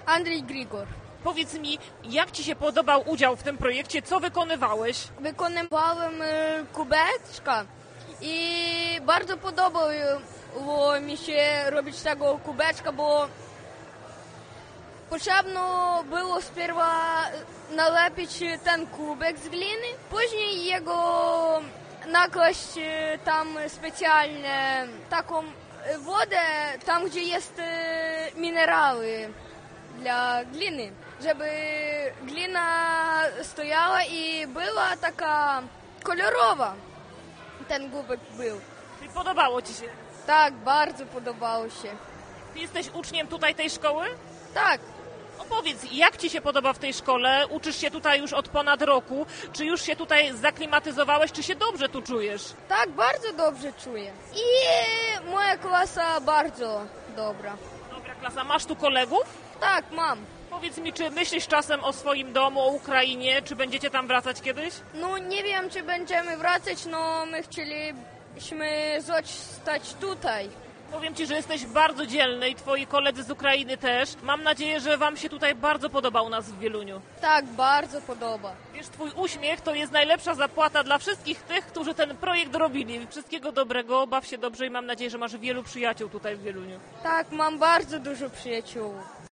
Andrzej Grigor. Powiedz mi, jak Ci się podobał udział w tym projekcie? Co wykonywałeś? Wykonywałem kubeczka i bardzo podobało mi się robić tego kubeczka, bo potrzebno było spierwa nalepić ten kubek z gliny, później jego nakłaść tam specjalnie taką wodę, tam gdzie jest minerały dla gliny, żeby glina stojała i była taka kolorowa. Ten kubek był. Czyli podobało Ci się? Tak, bardzo podobało się. Ty jesteś uczniem tutaj tej szkoły? Tak. Opowiedz, jak Ci się podoba w tej szkole? Uczysz się tutaj już od ponad roku. Czy już się tutaj zaklimatyzowałeś? Czy się dobrze tu czujesz? Tak, bardzo dobrze czuję. I moja klasa bardzo dobra. Dobra klasa. Masz tu kolegów? Tak, mam. Powiedz mi, czy myślisz czasem o swoim domu, o Ukrainie? Czy będziecie tam wracać kiedyś? No nie wiem, czy będziemy wracać, no my chcielibyśmy zostać tutaj. Powiem Ci, że jesteś bardzo dzielny i Twoi koledzy z Ukrainy też. Mam nadzieję, że Wam się tutaj bardzo podoba u nas w Wieluniu. Tak, bardzo podoba. Wiesz, Twój uśmiech to jest najlepsza zapłata dla wszystkich tych, którzy ten projekt robili. Wszystkiego dobrego, baw się dobrze i mam nadzieję, że masz wielu przyjaciół tutaj w Wieluniu. Tak, mam bardzo dużo przyjaciół.